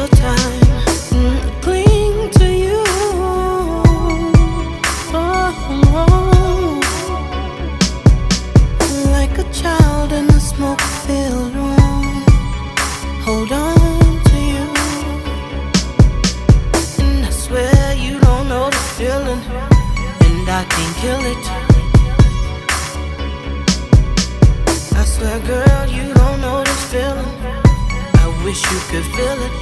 so time. Cling to you. Oh, like a child in a smoke-filled room. Hold on to you, and I swear you don't know the feeling, and I can't kill it. I swear, girl, you don't know this feeling. I wish you could feel it.